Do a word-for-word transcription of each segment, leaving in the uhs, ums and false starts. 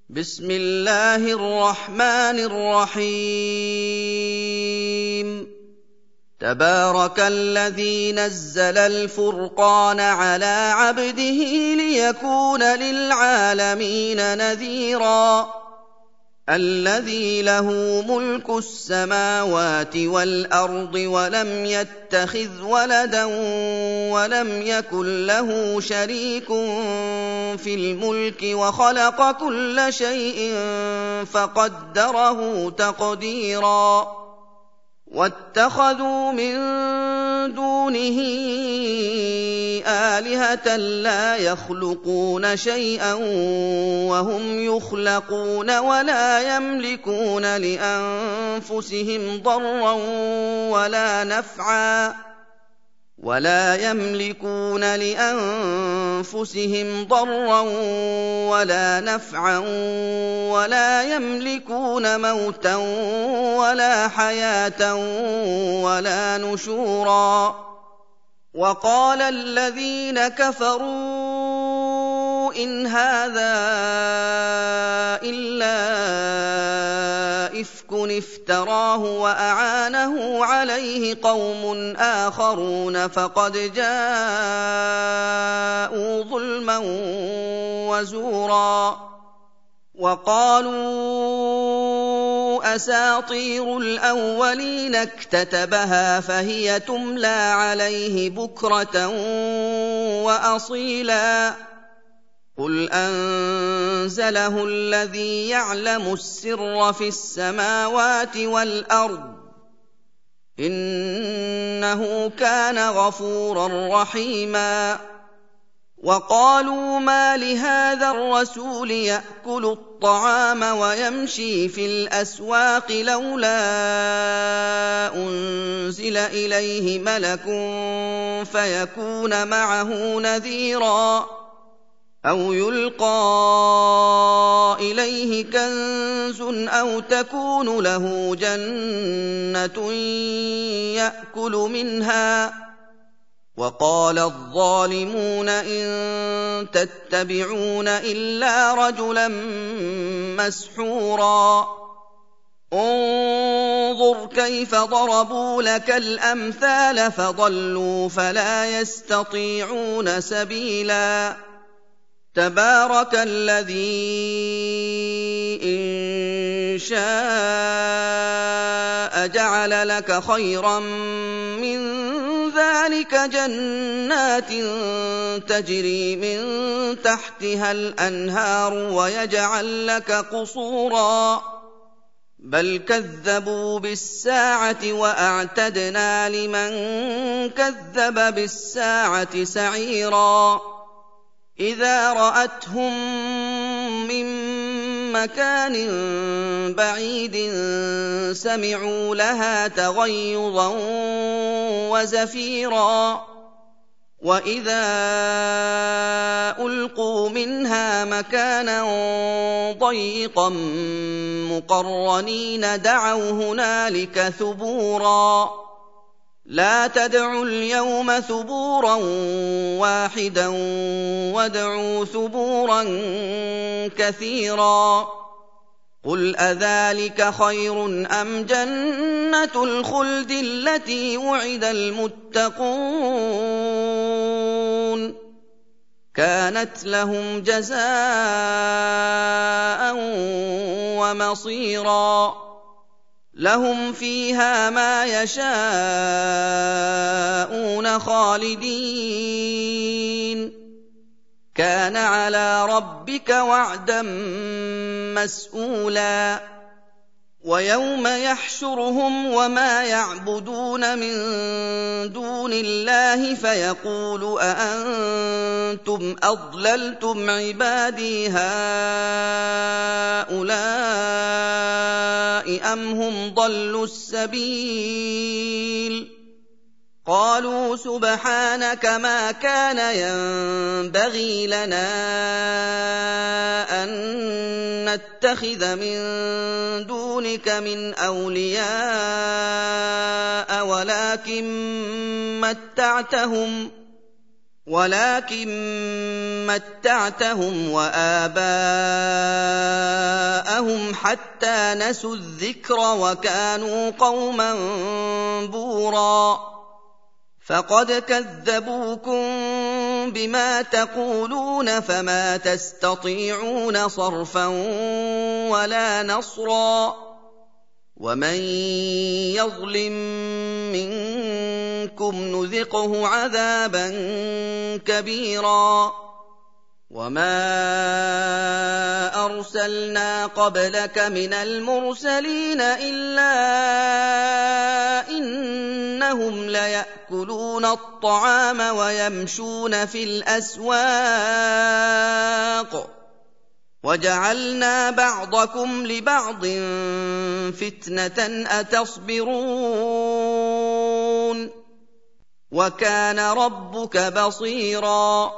بسم الله الرحمن الرحيم تبارك الذي نزل الفرقان على عبده ليكون للعالمين نذيرا الذي له ملك السماوات والأرض ولم يتخذ ولدا ولم يكن له شريك في الملك وخلق كل شيء فقدره تقديرا واتخذوا من دونه آلهة لا يخلقون شيئا وهم يخلقون ولا يملكون لأنفسهم ضرا ولا نفعا ولا يملكون لأنفسهم ضرا ولا نفعا ولا يملكون موتا ولا حياة ولا نشورا وقال الذين كفروا إن هذا إلا إفك افتراه وأعانه عليه قوم آخرون فقد جاءوا ظلما وزورا وقالوا أساطير الأولين اكتتبها فهي تملى عليه بكرة وأصيلا قل أنزله الذي يعلم السر في السماوات والأرض إنه كان غفورا رحيما وقالوا ما لهذا الرسول يأكل الطعام ويمشي في الأسواق لولا أنزل إليه ملك فيكون معه نذيرا أو يلقى إليه كنز أو تكون له جنة يأكل منها وقال الظالمون إن تتبعون إلا رجلا مسحورا انظر كيف ضربوا لك الأمثال فضلوا فلا يستطيعون سبيلا تبارك الذي إن شاء جعل لك خيرا من ذلك جنات تجري من تحتها الأنهار ويجعل لك قصورا بل كذبوا بالساعة وأعتدنا لمن كذب بالساعة سعيرا إذا رأتهم من مكان بعيد سمعوا لها تغيظا وزفيرا وإذا ألقوا منها مكانا ضيقا مقرنين دعوا هنالك ثبورا لا تدعوا اليوم ثبورا واحدا وادعوا ثبورا كثيرا قل أذلك خير أم جنة الخلد التي وعد المتقون كانت لهم جزاء ومصيرا لهم فيها ما يشاءون خالدين كان على ربك وعدا مسئولا ويوم يحشرهم وما يعبدون من دون الله فيقول أأنتم أضللتم عبادي هؤلاء أم هم ضلوا السبيل قالوا سبحانك ما كان ينبغي لنا أن نتخذ من دونك من أولياء ولكن متعتهم وَلَٰكِن مَّتَّعْتَهُمْ وَآبَاءَهُمْ حَتَّىٰ نَسُوا الذِّكْرَ وَكَانُوا قَوْمًا بُورًا فَقَدْ كَذَّبُوكُم بِمَا تَقُولُونَ فَمَا تَسْتَطِيعُونَ صَرْفًا وَلَا نَصْرًا وَمَن يَظْلِم مِّنكُمْ نُذِقْهُ عَذَابًا كَبِيرًا وَمَا أَرْسَلْنَا قَبْلَكَ مِنَ الْمُرْسَلِينَ إِلَّا إِنَّهُمْ لَيَأْكُلُونَ الطَّعَامَ وَيَمْشُونَ فِي الْأَسْوَاقِ وَجَعَلْنَا بَعْضَكُمْ لِبَعْضٍ فِتْنَةً أَتَصْبِرُونَ وَكَانَ رَبُّكَ بَصِيرًا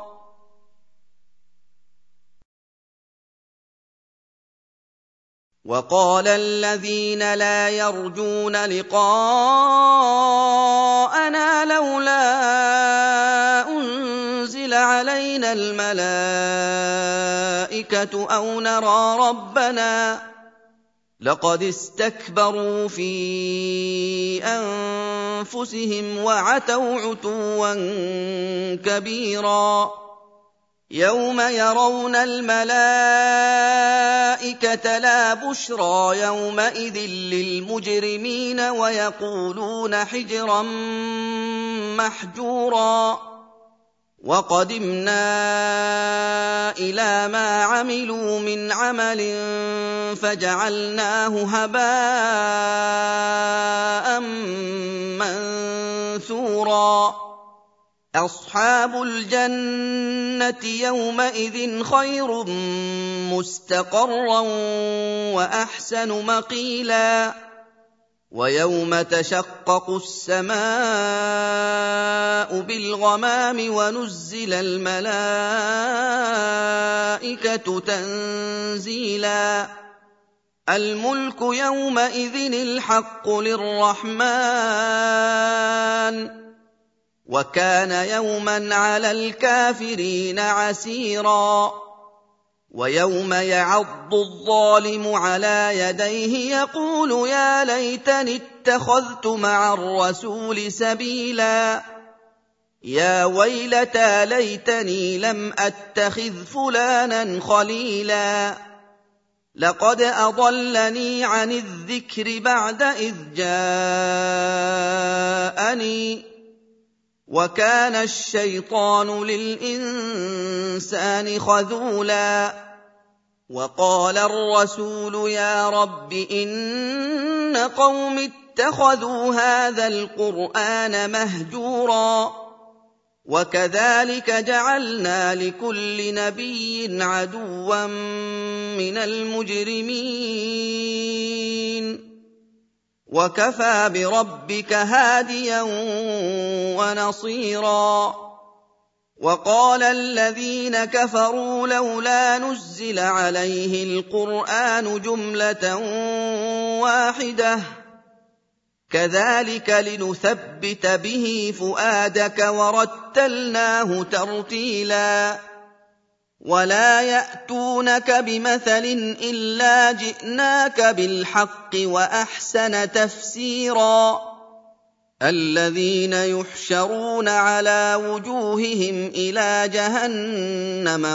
وَقَالَ الَّذِينَ لَا يَرْجُونَ لِقَاءَنَا لَوْلَا أُنزِلَ عَلَيْنَا الْمَلَائِكَةُ أَوْ نَرَىٰ رَبَّنَا لَقَدِ اسْتَكْبَرُوا فِي أَنفُسِهِمْ وَعَتَوْا عُتُوًّا كَبِيرًا يَوْمَ يَرَوْنَ الْمَلَائِكَةَ لَا بُشْرَىٰ يَوْمَئِذٍ لِّلْمُجْرِمِينَ وَيَقُولُونَ حِجْرًا مَّحْجُورًا وَقَدِمْنَا إِلَىٰ مَا عَمِلُوا مِنْ عَمَلٍ فَجَعَلْنَاهُ هَبَاءً مَّنثُورًا أَصْحَابُ الْجَنَّةِ يَوْمَئِذٍ خَيْرٌ مُّسْتَقَرًّا وَأَحْسَنُ مَقِيلًا وَيَوْمَ تَشَقَّقُ السَّمَاءُ بِالْغَمَامِ وَنُزِّلَ الْمَلَائِكَةُ تَنزِيلًا الْمُلْكُ يَوْمَئِذٍ الْحَقُّ لِلرَّحْمَٰنِ وَكَانَ يَوْمًا عَلَى الْكَافِرِينَ عَسِيرًا وَيَوْمَ يَعَضُّ الظَّالِمُ عَلَىٰ يَدَيْهِ يَقُولُ يَا لَيْتَنِي اتَّخَذْتُ مَعَ الرَّسُولِ سَبِيلًا يَا وَيْلَتَىٰ لَيْتَنِي لَمْ أَتَّخِذْ فُلَانًا خَلِيلًا لَّقَدْ أَضَلَّنِي عَنِ الذِّكْرِ بَعْدَ إِذْ جَاءَنِي وَكَانَ الشَّيْطَانُ لِلْإِنسَانِ خَذُولًا وَقَالَ الرَّسُولُ يَا رَبِّ إِنَّ قَوْمِي اتَّخَذُوا هَٰذَا الْقُرْآنَ مَهْجُورًا وَكَذَٰلِكَ جَعَلْنَا لِكُلِّ نَبِيٍّ عَدُوًّا مِّنَ الْمُجْرِمِينَ وَكَفَىٰ بِرَبِّكَ هَادِيًا وَنَصِيرًا وَقَالَ الَّذِينَ كَفَرُوا لَوْلَا نُزِّلَ عَلَيْهِ الْقُرْآنُ جُمْلَةً وَاحِدَةً كَذَٰلِكَ لِنُثَبِّتَ بِهِ فُؤَادَكَ وَرَتَّلْنَاهُ تَرْتِيلًا وَلَا يَأْتُونَكَ بِمَثَلٍ إِلَّا جِئْنَاكَ بِالْحَقِّ وَأَحْسَنَ تَفْسِيرًا الَّذِينَ يُحْشَرُونَ عَلَىٰ وُجُوهِهِمْ إِلَىٰ جَهَنَّمَ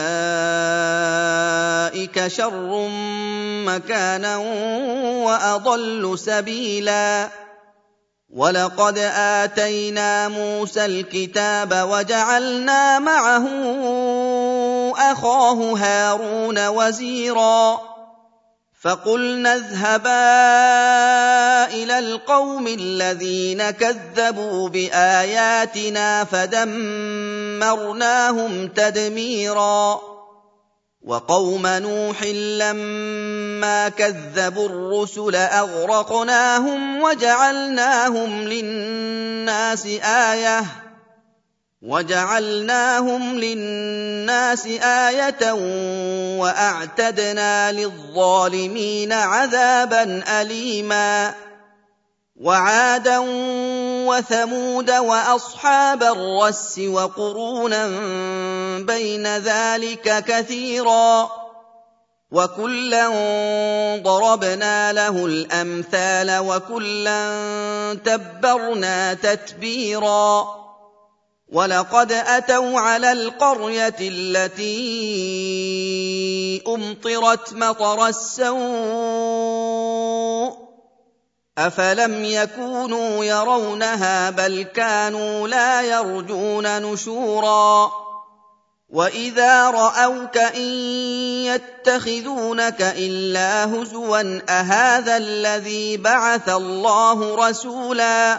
أُولَٰئِكَ شَرٌّ مَّكَانًا وَأَضَلُّ سَبِيلًا وَلَقَدْ آتَيْنَا مُوسَى الْكِتَابَ وَجَعَلْنَا مَعَهُ أَخَاهُ هَارُونَ وَزِيرًا فَقُلْنَا اذْهَبَا إِلَى الْقَوْمِ الَّذِينَ كَذَّبُوا بِآيَاتِنَا فَدَمَّرْنَاهُمْ تَدْمِيرًا وَقَوْمَ نُوحٍ لَّمَّا كَذَّبُوا الرُّسُلَ أَغْرَقْنَاهُمْ وَجَعَلْنَاهُمْ لِلنَّاسِ آيَةً وَجَعَلْنَاهُمْ لِلنَّاسِ آيَةً وَأَعْتَدْنَا لِلظَّالِمِينَ عَذَابًا أَلِيمًا وعادا وثمود وأصحاب الرس وقرونا بين ذلك كثيرا وكلا ضربنا له الأمثال وكلا تبرنا تتبيرا ولقد أتوا على القرية التي أمطرت مطر السوء أفلم يكونوا يرونها بل كانوا لا يرجون نشورا وإذا رأوك إن يتخذونك إلا هزوا أهذا الذي بعث الله رسولا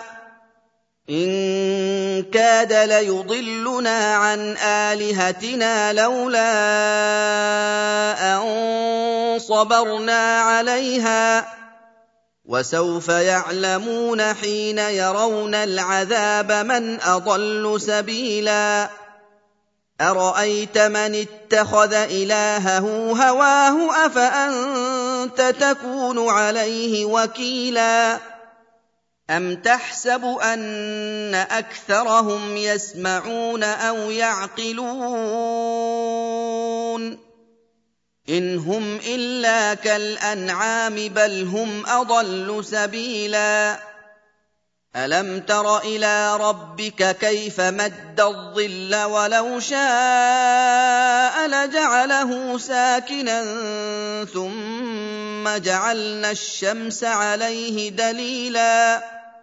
إن كاد ليضلنا عن آلهتنا لولا أن صبرنا عليها وسوف يعلمون حين يرون العذاب من أضل سبيلا أرأيت من اتخذ إلهه هواه أفأنت تكون عليه وكيلا أم تحسب أن أكثرهم يسمعون أو يعقلون إن هم إلا كالأنعام بل هم أضل سبيلا ألم تر إلى ربك كيف مد الظل ولو شاء لجعله ساكنا ثم جعلنا الشمس عليه دليلا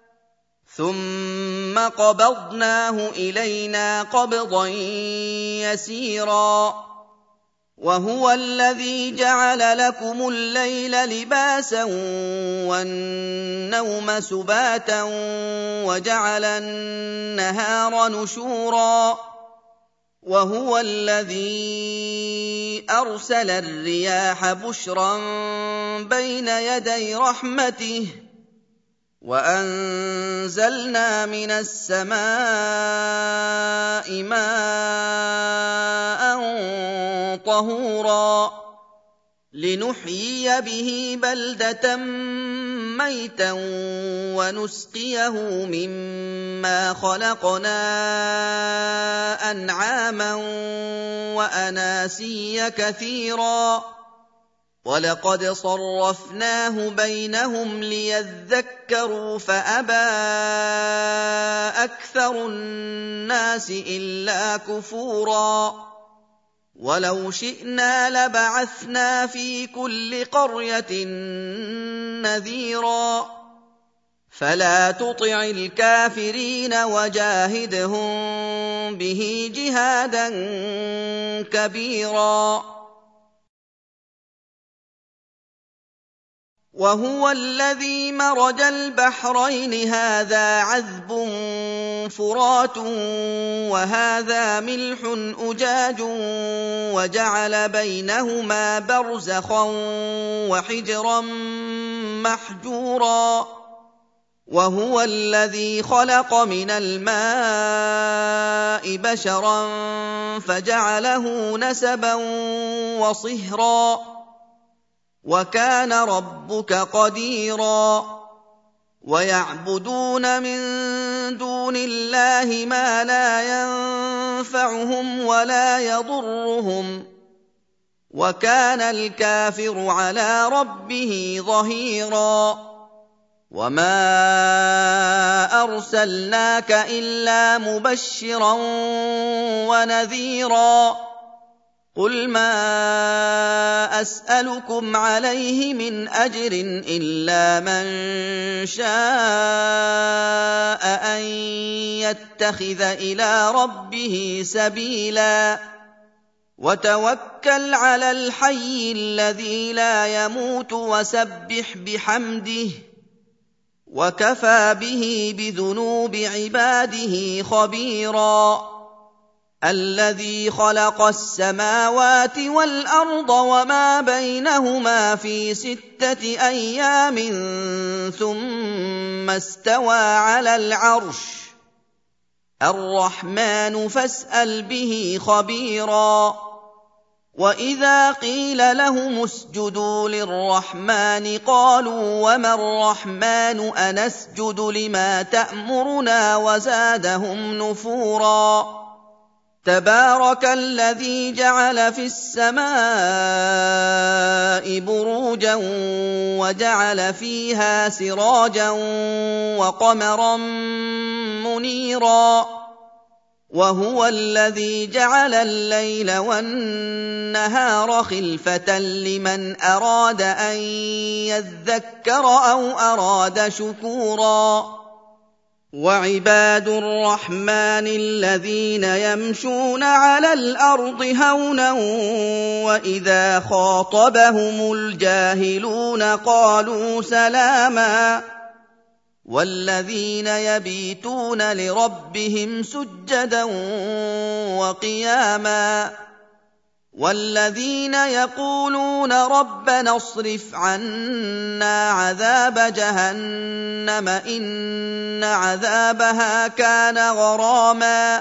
ثم قبضناه إلينا قبضا يسيرا وهو الذي جعل لكم الليل لباسا والنوم سباتا وجعل النهار نشورا وهو الذي أرسل الرياح بشرا بين يدي رحمته وأنزلنا من السماء ماء طهورا لنحيي به بلدة ميتا ونسقيه مما خلقنا أنعاما وأناسيا كثيرا ولقد صرفناه بينهم ليذكروا فأبى أكثر الناس إلا كفورا ولو شئنا لبعثنا في كل قرية نذيرا فلا تطع الكافرين وجاهدهم به جهادا كبيرا وهو الذي مرج البحرين هذا عذب فرات وهذا ملح أجاج وجعل بينهما برزخا وحجرا محجورا وهو الذي خلق من الماء بشرا فجعله نسبا وصهرا وكان ربك قديرا ويعبدون من دون الله ما لا ينفعهم ولا يضرهم وكان الكافر على ربه ظهيرا وما أرسلناك إلا مبشرا ونذيرا قل ما أسألكم عليه من أجر إلا من شاء أن يتخذ إلى ربه سبيلا وتوكل على الحي الذي لا يموت وسبح بحمده وكفى به بذنوب عباده خبيرا الذي خلق السماوات والأرض وما بينهما في ستة أيام ثم استوى على العرش الرحمن فاسأل به خبيرا وَإِذَا قِيلَ لَهُمُ اسْجُدُوا لِلرَّحْمَٰنِ قَالُوا وَمَا الرَّحْمَٰنُ أَنَسْجُدُ لِمَا تَأْمُرُنَا وَزَادَهُمْ نُفُورًا تَبَارَكَ الَّذِي جَعَلَ فِي السَّمَاءِ بُرُوجًا وَجَعَلَ فِيهَا سِرَاجًا وَقَمَرًا مُّنِيرًا وَهُوَ الَّذِي جَعَلَ اللَّيْلَ وَالنَّهَارَ خِلْفَةً لِّمَنْ أَرَادَ أَن يَذَّكَّرَ أَوْ أَرَادَ شُكُورًا وَعِبَادُ الرَّحْمَٰنِ الَّذِينَ يَمْشُونَ عَلَى الْأَرْضِ هَوْنًا وَإِذَا خَاطَبَهُمُ الْجَاهِلُونَ قَالُوا سَلَامًا وَالَّذِينَ يَبِيتُونَ لِرَبِّهِمْ سُجَّدًا وَقِيَامًا وَالَّذِينَ يَقُولُونَ رَبَّنَا اصْرِفْ عَنَّا عَذَابَ جَهَنَّمَ إِنَّ عَذَابَهَا كَانَ غَرَامًا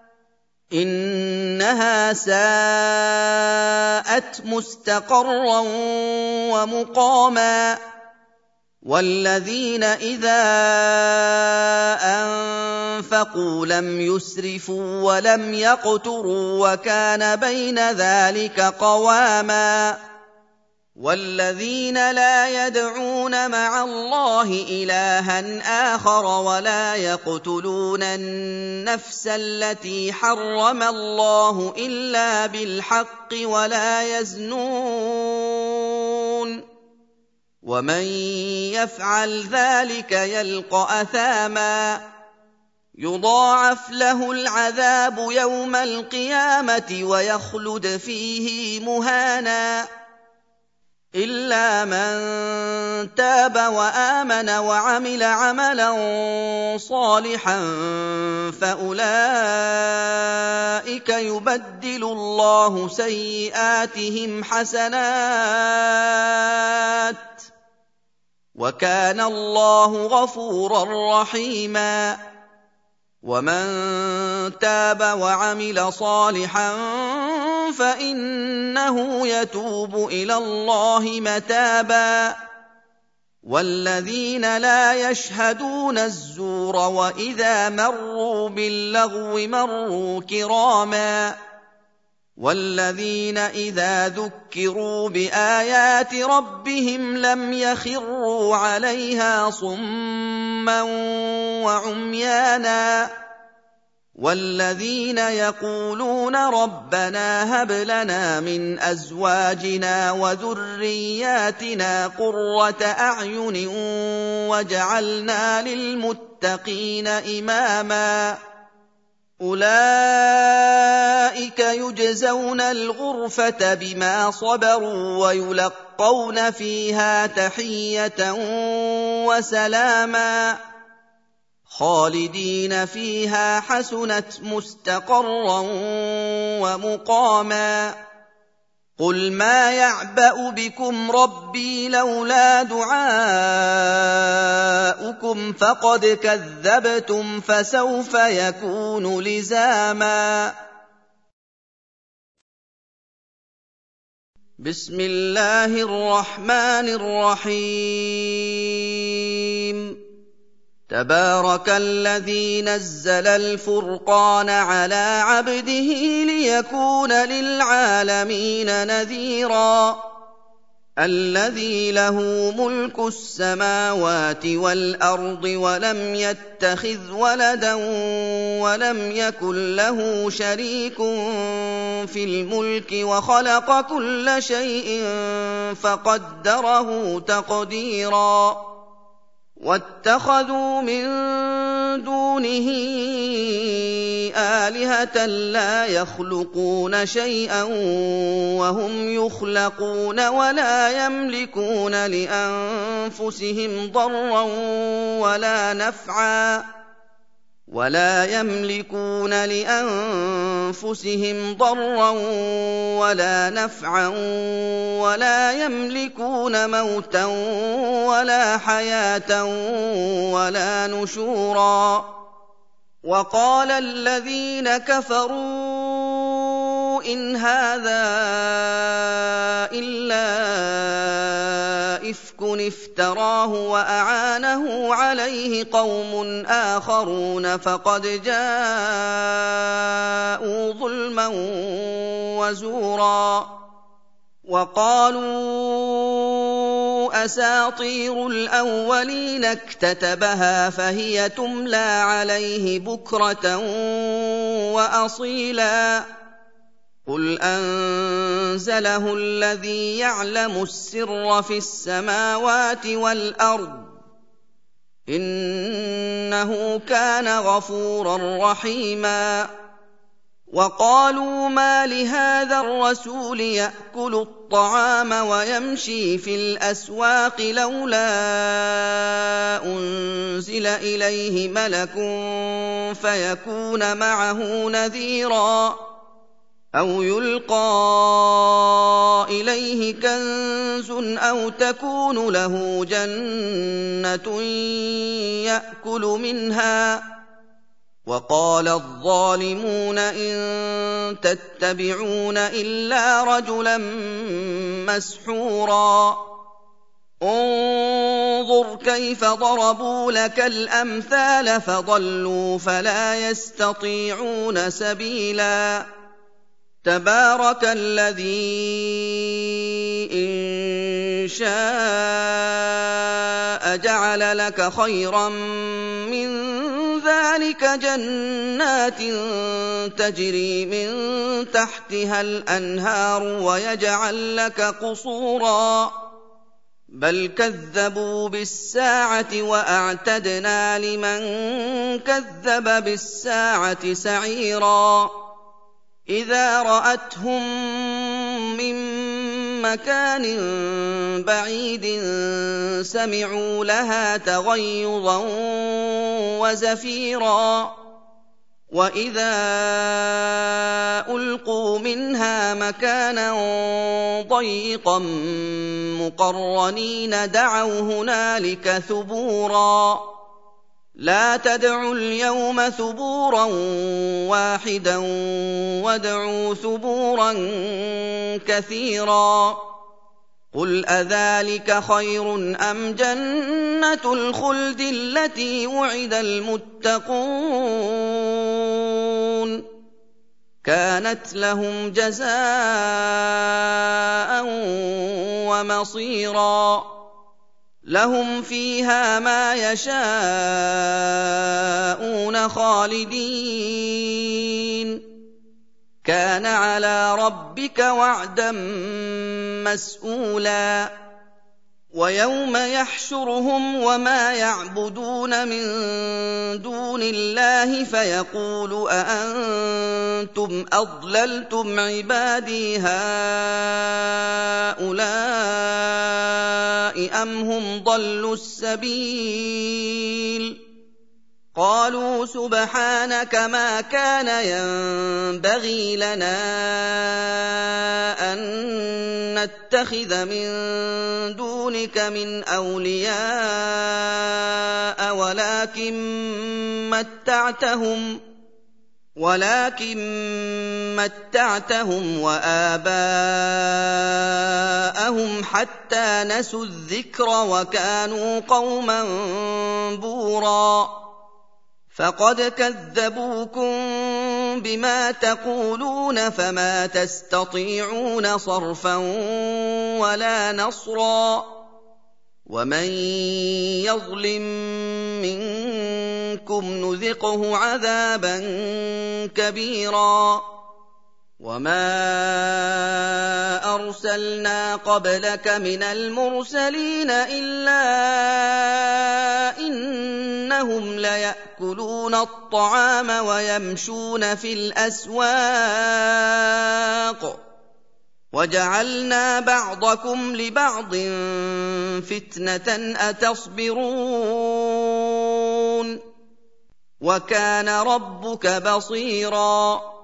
إِنَّهَا سَاءَتْ مُسْتَقَرًّا وَمُقَامًا وَالَّذِينَ إِذَا أَنفَقُوا لَمْ يُسْرِفُوا وَلَمْ يَقْتُرُوا وَكَانَ بَيْنَ ذَلِكَ قَوَامًا وَالَّذِينَ لَا يَدْعُونَ مَعَ اللَّهِ إِلَٰهًا آخَرَ وَلَا يَقْتُلُونَ النَّفْسَ الَّتِي حَرَّمَ اللَّهُ إِلَّا بِالْحَقِّ وَلَا يَزْنُونَ وَمَن يَفْعَلْ ذَلِكَ يَلْقَ أَثَامًا يُضَاعَفْ لَهُ الْعَذَابُ يَوْمَ الْقِيَامَةِ وَيَخْلُدْ فِيهِ مُهَانًا إِلَّا مَن تَابَ وَآمَنَ وَعَمِلَ عَمَلًا صَالِحًا فَأُولَٰئِكَ يُبَدِّلُ اللَّهُ سَيِّئَاتِهِمْ حَسَنَاتٍ وَكَانَ اللَّهُ غَفُورًا رَّحِيمًا وَمَن تَابَ وَعَمِلَ صَالِحًا فَإِنَّهُ يَتُوبُ إِلَى اللَّهِ مَتَابًا وَالَّذِينَ لَا يَشْهَدُونَ الزُّورَ وَإِذَا مَرُّوا بِاللَّغْوِ مَرُّوا كِرَامًا وَالَّذِينَ إِذَا ذُكِّرُوا بِآيَاتِ رَبِّهِمْ لَمْ يَخِرُّوا عَلَيْهَا صُمًّا وَعُمْيَانًا وَالَّذِينَ يَقُولُونَ رَبَّنَا هَبْ لَنَا مِنْ أَزْوَاجِنَا وَذُرِّيَّاتِنَا قُرَّةَ أَعْيُنٍ وَاجْعَلْنَا لِلْمُتَّقِينَ إِمَامًا أُولَٰئِكَ يُجْزَوْنَ الْغُرْفَةَ بِمَا صَبَرُوا وَيُلَقَّوْنَ فِيهَا تَحِيَّةً وَسَلَامًا خَالِدِينَ فِيهَا حَسُنَتْ مُسْتَقَرًّا وَمُقَامًا قُلْ مَا يَعْبَأُ بِكُمْ رَبِّي لَوْلَا دُعَاؤُكُمْ فَقَدْ كَذَّبْتُمْ فَسَوْفَ يَكُونُ لِزَامًا بِسْمِ اللَّهِ الرَّحْمَٰنِ الرَّحِيمِ تَبَارَكَ الَّذِي نَزَّلَ الْفُرْقَانَ عَلَىٰ عَبْدِهِ لِيَكُونَ لِلْعَالَمِينَ نَذِيرًا الَّذِي لَهُ مُلْكُ السَّمَاوَاتِ وَالْأَرْضِ وَلَمْ يَتَّخِذْ وَلَدًا وَلَمْ يَكُن لَّهُ شَرِيكٌ فِي الْمُلْكِ وَخَلَقَ كُلَّ شَيْءٍ فَقَدَّرَهُ تَقْدِيرًا وَاتَّخَذُوا مِن دُونِهِ آلِهَةً لَّا يَخْلُقُونَ شَيْئًا وَهُمْ يُخْلَقُونَ وَلَا يَمْلِكُونَ لِأَنفُسِهِمْ ضَرًّا وَلَا نَفْعًا وَلَا يَمْلِكُونَ لِأَنفُسِهِمْ ضَرًّا وَلَا نَفْعًا وَلَا يَمْلِكُونَ مَوْتًا وَلَا حَيَاةً وَلَا نُشُورًا وَقَالَ الَّذِينَ كَفَرُوا إِنْ هَٰذَا إِلَّا إِفْكٌ افْتَرَاهُ وَأَعَانَهُ عَلَيْهِ قَوْمٌ آخَرُونَ فَقَدْ جَاءُوا ظُلْمًا وَزُورًا وَقَالُوا أَسَاطِيرُ الْأَوَّلِينَ اكْتَتَبَهَا فَهِيَ تُمْلَىٰ عَلَيْهِ بُكْرَةً وَأَصِيلًا قُلْ أَنزَلَهُ الَّذِي يَعْلَمُ السِّرَّ فِي السَّمَاوَاتِ وَالْأَرْضِ ۚ إِنَّهُ كَانَ غَفُورًا رَّحِيمًا وَقَالُوا مَالِ هَٰذَا الرَّسُولِ يَأْكُلُ الطَّعَامَ وَيَمْشِي فِي الْأَسْوَاقِ لَوْلَا أُنزِلَ إِلَيْهِ مَلَكٌ فَيَكُونَ مَعَهُ نَذِيرًا أَوْ يُلْقَىٰ إِلَيْهِ كَنزٌ أَوْ تَكُونُ لَهُ جَنَّةٌ يَأْكُلُ مِنْهَا ۚ وَقَالَ الظَّالِمُونَ إِن تَتَّبِعُونَ إِلَّا رَجُلًا مَّسْحُورًا انظُرْ كَيْفَ ضَرَبُوا لَكَ الْأَمْثَالَ فَضَلُّوا فَلَا يَسْتَطِيعُونَ سَبِيلًا تَبَارَكَ الَّذِي إِن شَاءَ جَعَلَ لَكَ خَيْرًا مِّن ذَٰلِكَ جَنَّاتٍ تَجْرِي مِن تَحْتِهَا الْأَنْهَارُ وَيَجْعَل لَّكَ قُصُورًا بَلْ كَذَّبُوا بِالسَّاعَةِ وَأَعْتَدْنَا لِمَن كَذَّبَ بِالسَّاعَةِ سَعِيرًا إِذَا رَأَتْهُم مِّن مَّكَانٍ بَعِيدٍ سَمِعُوا لَهَا تَغَيُّظًا وَزَفِيرًا وَإِذَا أُلْقُوا مِنْهَا مَكَانًا ضَيِّقًا مُّقَرَّنِينَ دَعَوْا هُنَالِكَ ثُبُورًا لَا تَدْعُوا الْيَوْمَ ثُبُورًا وَاحِدًا وَادْعُوا ثُبُورًا كَثِيرًا قُلْ أَذَٰلِكَ خَيْرٌ أَمْ جَنَّةُ الْخُلْدِ الَّتِي وُعِدَ الْمُتَّقُونَ كَانَتْ لَهُمْ جَزَاءً وَمَصِيرًا لَهُمْ فِيهَا مَا يَشَاءُونَ خَالِدِينَ كَانَ عَلَىٰ رَبِّكَ وَعْدًا مَّسْئُولًا وَيَوْمَ يَحْشُرُهُمْ وَمَا يَعْبُدُونَ مِن دُونِ اللَّهِ فَيَقُولُ أَأَنتُمْ أَضْلَلْتُمْ عِبَادِي هَٰؤُلَاءِ أَمْ هُمْ ضَلُّوا السَّبِيلَ قَالُوا سُبْحَانَكَ مَا كَانَ يَنبَغِي لَنَا أَن نَّتَّخِذَ مِن دُونِكَ مِنْ أَوْلِيَاءَ وَلَٰكِن مَّتَّعْتَهُمْ وَلَٰكِن مَّتَّعْتَهُمْ وَآبَاءَهُمْ حَتَّىٰ نَسُوا الذِّكْرَ وَكَانُوا قَوْمًا بُورًا فَقَدْ كَذَّبُوكُم بِمَا تَقُولُونَ فَمَا تَسْتَطِيعُونَ صَرْفًا وَلَا نَصْرًا وَمَن يَظْلِم مِّنكُمْ نُذِقْهُ عَذَابًا كَبِيرًا وَمَا أَرْسَلْنَا قَبْلَكَ مِنَ الْمُرْسَلِينَ إِلَّا إِنَّهُمْ لَيَأْكُلُونَ الطَّعَامَ وَيَمْشُونَ فِي الْأَسْوَاقِ وَجَعَلْنَا بَعْضَكُمْ لِبَعْضٍ فِتْنَةً أَتَصْبِرُونَ وَكَانَ رَبُّكَ بَصِيرًا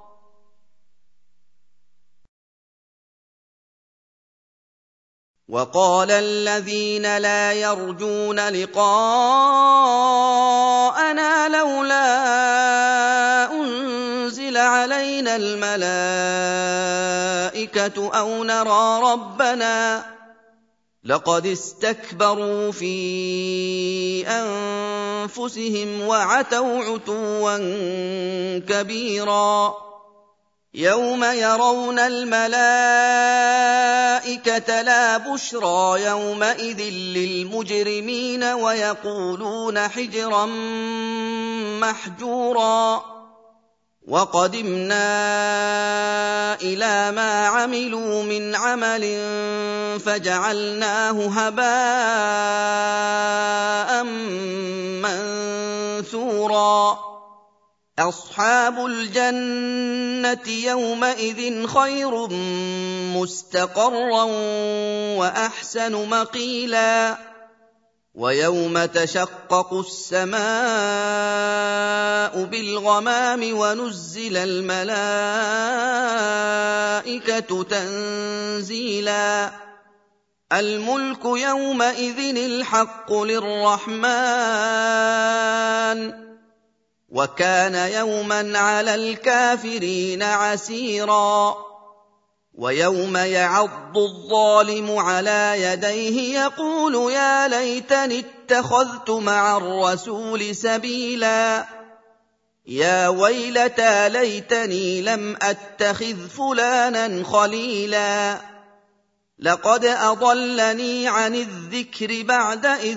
وَقَالَ الَّذِينَ لَا يَرْجُونَ لِقَاءَنَا لَوْلَا أُنزِلَ عَلَيْنَا الْمَلَائِكَةُ أَوْ نَرَىٰ رَبَّنَا لَقَدِ اسْتَكْبَرُوا فِي أَنفُسِهِمْ وَعَتَوْا عُتُوًّا كَبِيرًا يَوْمَ يَرَوْنَ الْمَلَائِكَةَ لَا بُشْرَىٰ يَوْمَئِذٍ لِّلْمُجْرِمِينَ وَيَقُولُونَ حِجْرًا مَّحْجُورًا وَقَدِمْنَا إِلَىٰ مَا عَمِلُوا مِنْ عَمَلٍ فَجَعَلْنَاهُ هَبَاءً مَّنثُورًا أَصْحَابُ الْجَنَّةِ يَوْمَئِذٍ خَيْرٌ مُّسْتَقَرًّا وَأَحْسَنُ مَقِيلًا وَيَوْمَ تَشَقَّقُ السَّمَاءُ بِالْغَمَامِ وَنُزِّلَ الْمَلَائِكَةُ تَنزِيلًا الْمُلْكُ يَوْمَئِذٍ الْحَقُّ لِلرَّحْمَٰنِ وَكَانَ يَوْمًا عَلَى الْكَافِرِينَ عَسِيرًا وَيَوْمَ يَعَضُّ الظَّالِمُ عَلَىٰ يَدَيْهِ يَقُولُ يَا لَيْتَنِي اتَّخَذْتُ مَعَ الرَّسُولِ سَبِيلًا يَا وَيْلَتَىٰ لَيْتَنِي لَمْ أَتَّخِذْ فُلَانًا خَلِيلًا لَّقَدْ أَضَلَّنِي عَنِ الذِّكْرِ بَعْدَ إِذْ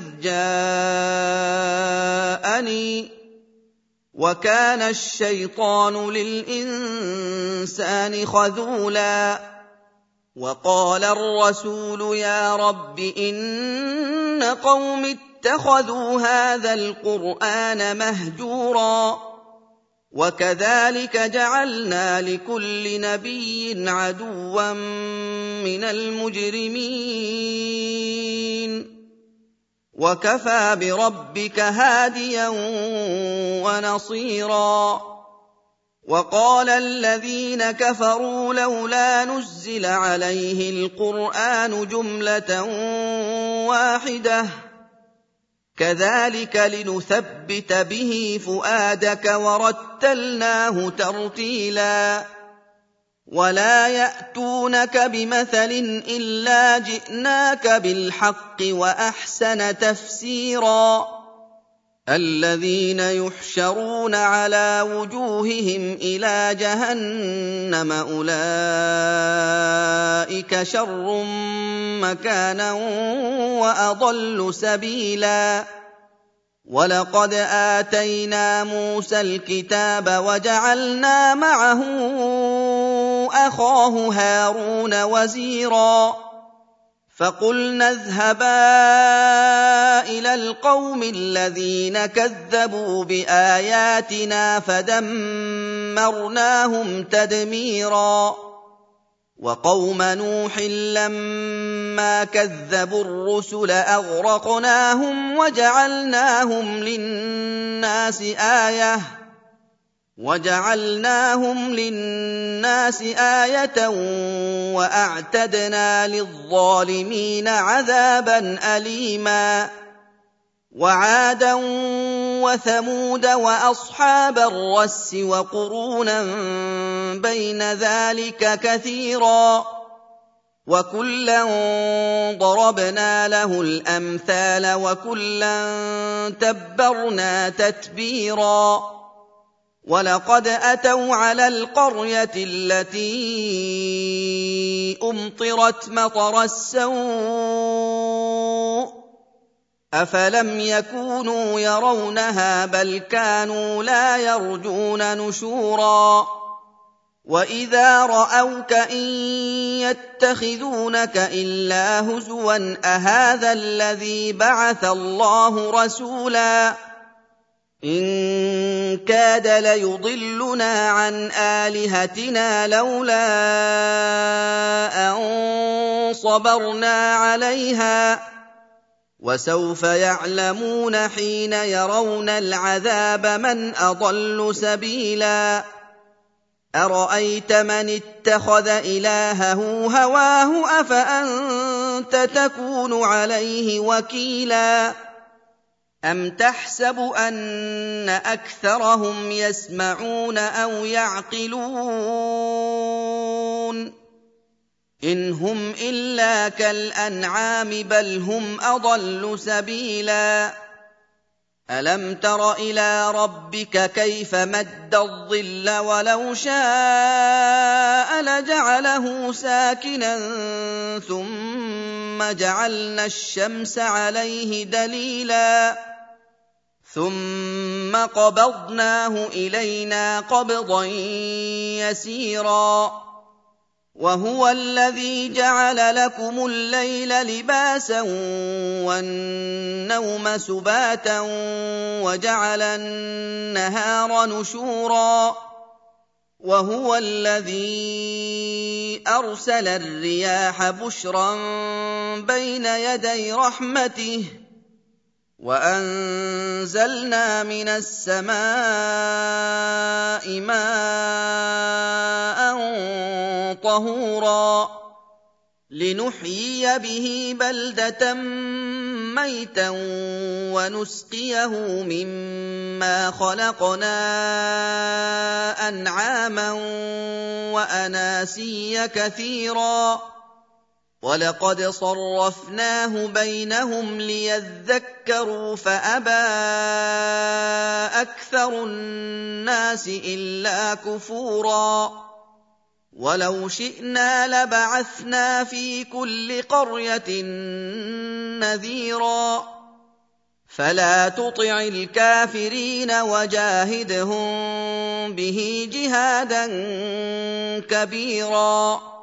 جَاءَنِي وَكَانَ الشَّيْطَانُ لِلْإِنسَانِ خَذُولًا وَقَالَ الرَّسُولُ يَا رَبِّ إِنَّ قَوْمِي اتَّخَذُوا هَٰذَا الْقُرْآنَ مَهْجُورًا وَكَذَٰلِكَ جَعَلْنَا لِكُلِّ نَبِيٍّ عَدُوًّا مِّنَ الْمُجْرِمِينَ وَكَفَىٰ بِرَبِّكَ هَادِيًا وَنَصِيرًا وَقَالَ الَّذِينَ كَفَرُوا لَوْلَا نُزِّلَ عَلَيْهِ الْقُرْآنُ جُمْلَةً وَاحِدَةً كَذَٰلِكَ لِنُثَبِّتَ بِهِ فُؤَادَكَ وَرَتَّلْنَاهُ تَرْتِيلًا وَلَا يَأْتُونَكَ بِمَثَلٍ إِلَّا جِئْنَاكَ بِالْحَقِّ وَأَحْسَنَ تَفْسِيرًا الَّذِينَ يُحْشَرُونَ عَلَىٰ وُجُوهِهِمْ إِلَىٰ جَهَنَّمَ أُولَٰئِكَ شَرٌّ مَّكَانًا وَأَضَلُّ سَبِيلًا وَلَقَدْ آتَيْنَا مُوسَى الْكِتَابَ وَجَعَلْنَا مَعَهُ أَخَاهُ هَارُونَ وَزِيرًا فَقُلْنَا اذْهَبَا إِلَى الْقَوْمِ الَّذِينَ كَذَّبُوا بِآيَاتِنَا فَدَمَّرْنَاهُمْ تَدْمِيرًا وَقَوْمَ نُوحٍ لَّمَّا كَذَّبُوا الرُّسُلَ أَغْرَقْنَاهُمْ وَجَعَلْنَاهُمْ لِلنَّاسِ آيَةً وَجَعَلْنَاهُمْ لِلنَّاسِ آيَةً وَأَعْتَدْنَا لِلظَّالِمِينَ عَذَابًا أَلِيمًا وَعَادًا وَثَمُودَ وَأَصْحَابَ الرَّسِّ وَقُرُونًا بَيْنَ ذَٰلِكَ كَثِيرًا وَكُلًّا ضَرَبْنَا لَهُ الْأَمْثَالَ وَكُلًّا تَبَّرْنَا تَتْبِيرًا وَلَقَدْ أَتَوْا عَلَى الْقَرْيَةِ الَّتِي أُمْطِرَتْ مَطَرَ السَّوْءِ أَفَلَمْ يَكُونُوا يَرَوْنَهَا بَلْ كَانُوا لَا يَرْجُونَ نُشُورًا وَإِذَا رَأَوْكَ إِن يَتَّخِذُونَكَ إِلَّا هُزُوًا أَهَٰذَا الَّذِي بَعَثَ اللَّهُ رَسُولًا إِن كَادَ لَيُضِلُّنَا عَنْ آلِهَتِنَا لَوْلَا أَن صَبَرْنَا عَلَيْهَا وَسَوْفَ يَعْلَمُونَ حِينَ يَرَوْنَ الْعَذَابَ مَنْ أَضَلُّ سَبِيلًا أَرَأَيْتَ مَنِ اتَّخَذَ إِلَٰهَهُ هَوَاهُ أَفَأَنتَ تَكُونُ عَلَيْهِ وَكِيلًا أَمْ تَحْسَبُ أَنَّ أَكْثَرَهُمْ يَسْمَعُونَ أَوْ يَعْقِلُونَ إِنْ هُمْ إِلَّا كَالْأَنْعَامِ بَلْ هُمْ أَضَلُّ سَبِيلًا أَلَمْ تَرَ إِلَىٰ رَبِّكَ كَيْفَ مَدَّ الظِّلَّ وَلَوْ شَاءَ لَجَعَلَهُ سَاكِنًا ثُمَّ جَعَلْنَا الشَّمْسَ عَلَيْهِ دَلِيلًا ثُمَّ قَبَضْنَاهُ إِلَيْنَا قَبْضًا يَسِيرًا وَهُوَ الَّذِي جَعَلَ لَكُمُ اللَّيْلَ لِبَاسًا وَالنَّوْمَ سُبَاتًا وَجَعَلَ النَّهَارَ نُشُورًا وَهُوَ الَّذِي أَرْسَلَ الرِّيَاحَ بُشْرًا بَيْنَ يَدَيْ رَحْمَتِهِ وَأَنزَلْنَا مِنَ السَّمَاءِ مَاءً طَهُورًا لِّنُحْيِيَ بِهِ بَلْدَةً مَّيْتًا وَنُسْقِيَهُ مِمَّا خَلَقْنَا أَنْعَامًا وَأَنَاسِيَّ كَثِيرًا وَلَقَدْ صَرَّفْنَاهُ بَيْنَهُمْ لِيَذَّكَّرُوا فَأَبَىٰ أَكْثَرُ النَّاسِ إِلَّا كُفُورًا وَلَوْ شِئْنَا لَبَعَثْنَا فِي كُلِّ قَرْيَةٍ نَّذِيرًا فَلَا تُطِعِ الْكَافِرِينَ وَجَاهِدْهُم بِهِ جِهَادًا كَبِيرًا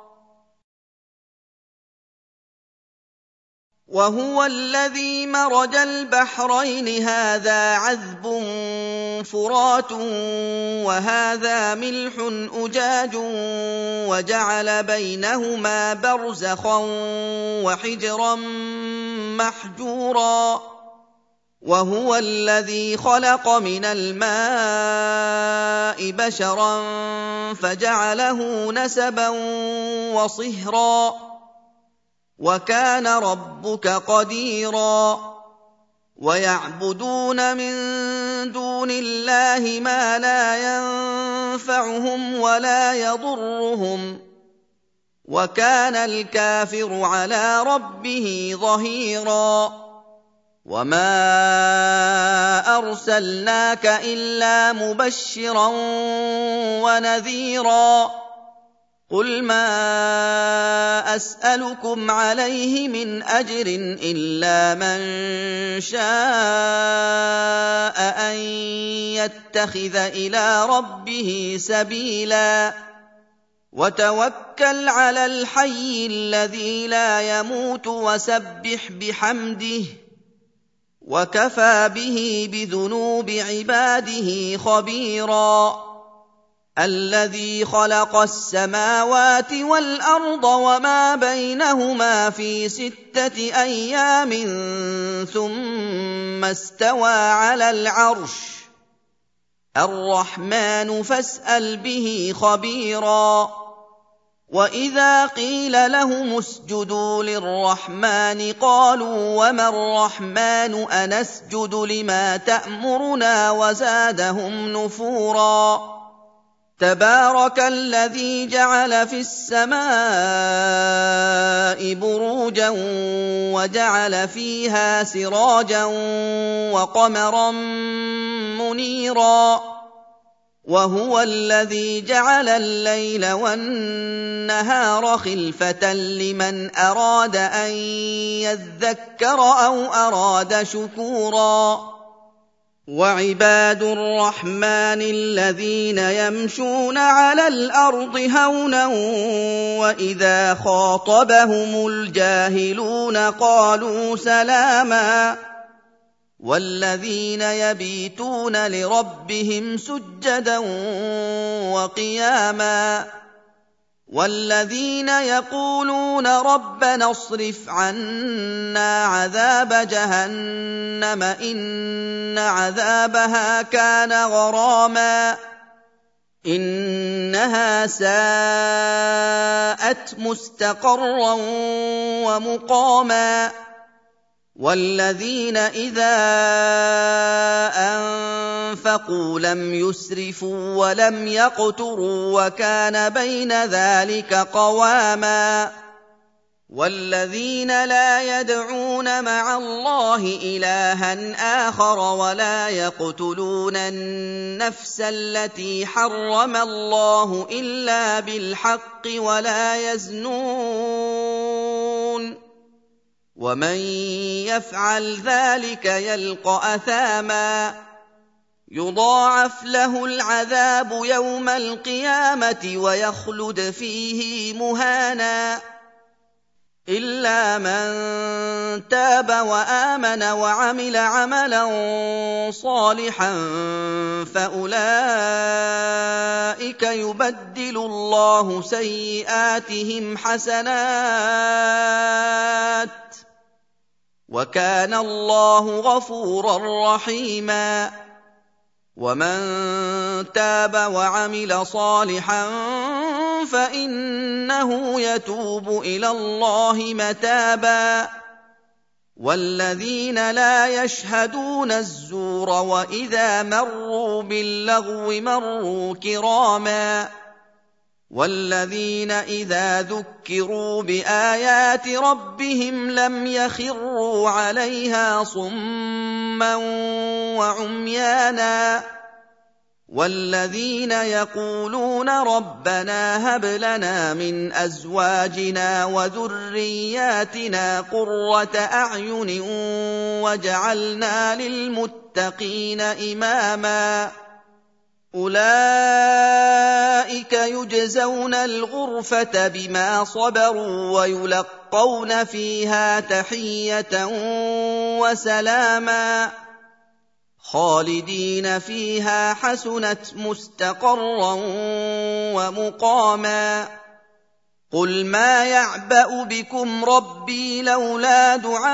وَهُوَ الَّذِي مَرَجَ الْبَحْرَيْنِ هَٰذَا عَذْبٌ فُرَاتٌ وَهَٰذَا مِلْحٌ أُجَاجٌ وَجَعَلَ بَيْنَهُمَا بَرْزَخًا وَحِجْرًا مَّحْجُورًا وَهُوَ الَّذِي خَلَقَ مِنَ الْمَاءِ بَشَرًا فَجَعَلَهُ نَسَبًا وَصِهْرًا وَكَانَ رَبُّكَ قَدِيرًا وَيَعْبُدُونَ مِن دُونِ اللَّهِ مَا لَا يَنفَعُهُمْ وَلَا يَضُرُّهُمْ وَكَانَ الْكَافِرُ عَلَىٰ رَبِّهِ ظَهِيرًا وَمَا أَرْسَلْنَاكَ إِلَّا مُبَشِّرًا وَنَذِيرًا قُلْ مَا أَسْأَلُكُمْ عَلَيْهِ مِنْ أَجْرٍ إِلَّا مَن شَاءَ أَن يَتَّخِذَ إِلَىٰ رَبِّهِ سَبِيلًا وَتَوَكَّلْ عَلَى الْحَيِّ الَّذِي لَا يَمُوتُ وَسَبِّحْ بِحَمْدِهِ وَكَفَىٰ بِهِ بِذُنُوبِ عِبَادِهِ خَبِيرًا الَّذِي خَلَقَ السَّمَاوَاتِ وَالْأَرْضَ وَمَا بَيْنَهُمَا فِي سِتَّةِ أَيَّامٍ ثُمَّ اسْتَوَىٰ عَلَى الْعَرْشِ الرَّحْمَٰنُ فَاسْأَلْ بِهِ خَبِيرًا وَإِذَا قِيلَ لَهُمُ اسْجُدُوا لِلرَّحْمَٰنِ قَالُوا وَمَا الرَّحْمَٰنُ أَنَسْجُدُ لِمَا تَأْمُرُنَا وَزَادَهُمْ نُفُورًا تَبَارَكَ الَّذِي جَعَلَ فِي السَّمَاءِ بُرُوجًا وَجَعَلَ فِيهَا سِرَاجًا وَقَمَرًا مُّنِيرًا وَهُوَ الَّذِي جَعَلَ اللَّيْلَ وَالنَّهَارَ خِلْفَةً لِّمَنْ أَرَادَ أَن يَذَّكَّرَ أَوْ أَرَادَ شُكُورًا وَعِبَادُ الرَّحْمَٰنِ الَّذِينَ يَمْشُونَ عَلَى الْأَرْضِ هَوْنًا وَإِذَا خَاطَبَهُمُ الْجَاهِلُونَ قَالُوا سَلَامًا وَالَّذِينَ يَبِيتُونَ لِرَبِّهِمْ سُجَّدًا وَقِيَامًا وَالَّذِينَ يَقُولُونَ رَبَّنَا اصْرِفْ عَنَّا عَذَابَ جَهَنَّمَ إِنَّ عَذَابَهَا كَانَ غَرَامًا إِنَّهَا سَاءَتْ مُسْتَقَرًّا وَمُقَامًا وَالَّذِينَ إِذَا أَنفَقُوا لَمْ يُسْرِفُوا وَلَمْ يَقْتُرُوا وَكَانَ بَيْنَ ذَلِكَ قَوَامًا وَالَّذِينَ لَا يَدْعُونَ مَعَ اللَّهِ إِلَٰهًا آخَرَ وَلَا يَقْتُلُونَ النَّفْسَ الَّتِي حَرَّمَ اللَّهُ إِلَّا بِالْحَقِّ وَلَا يَزْنُونَ وَمَن يَفْعَلْ ذَلِكَ يَلْقَ أَثَامًا يُضَاعَفْ لَهُ الْعَذَابُ يَوْمَ الْقِيَامَةِ وَيَخْلُدْ فِيهِ مُهَانًا إِلَّا مَن تَابَ وَآمَنَ وَعَمِلَ عَمَلًا صَالِحًا فَأُولَٰئِكَ يُبَدِّلُ اللَّهُ سَيِّئَاتِهِمْ حَسَنَاتٍ ۗ وَكَانَ اللَّهُ غَفُورًا رَّحِيمًا وَمَن تَابَ وَعَمِلَ صَالِحًا فَإِنَّهُ يَتُوبُ إِلَى اللَّهِ مَتَابًا وَالَّذِينَ لَا يَشْهَدُونَ الزُّورَ وَإِذَا مَرُّوا بِاللَّغْوِ مَرُّوا كِرَامًا وَالَّذِينَ إِذَا ذُكِّرُوا بِآيَاتِ رَبِّهِمْ لَمْ يَخِرُّوا عَلَيْهَا صُمًّا وَعُمْيَانًا وَالَّذِينَ يَقُولُونَ رَبَّنَا هَبْ لَنَا مِنْ أَزْوَاجِنَا وَذُرِّيَّاتِنَا قُرَّةَ أَعْيُنٍ وَاجْعَلْنَا لِلْمُتَّقِينَ إِمَامًا أُولَٰئِكَ يُجْزَوْنَ الْغُرْفَةَ بِمَا صَبَرُوا وَيُلَقَّوْنَ فِيهَا تَحِيَّةً وَسَلَامًا خَالِدِينَ فِيهَا حَسُنَتْ مُسْتَقَرًّا وَمُقَامًا قُلْ مَا يَعْبَأُ بِكُمْ رَبِّي لَوْلَا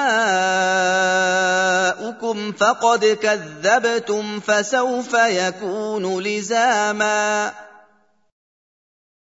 دُعَاؤُكُمْ فَقَدْ كَذَّبْتُمْ فَسَوْفَ يَكُونُ لِزَامًا